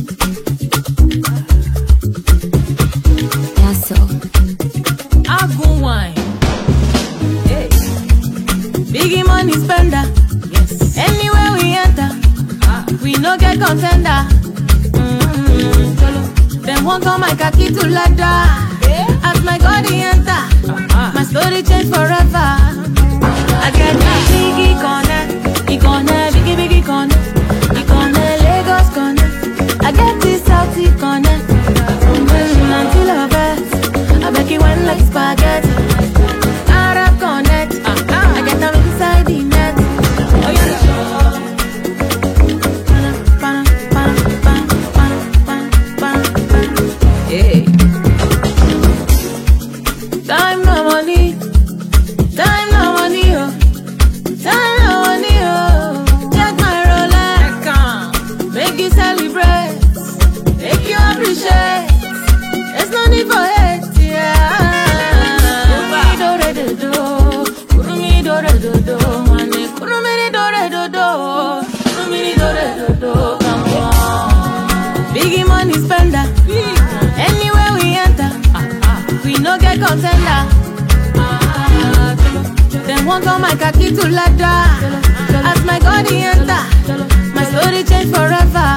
That's all. Agun wine. Hey. Biggie money spender. Yes. Anywhere we enter, we no get contender. Them won't call my khaki to ladder. As my God he enter, my story change forever. I get that biggie corner, biggie corner, Lagos corner. I get this Southie corner. Until I bet, I beg you one like spaghetti. Arab connect, I get them inside the net. Oh yeah. Hey. Time no money, oh. Time no money, oh. Check my Rolex, make you celebrate, make you appreciate. There's no need for hate, yeah. Kurumi do, come on. Biggie money spender, anywhere we enter, we no get contender. Them won't call my khaki to ladder. As my God he enter, my story change forever.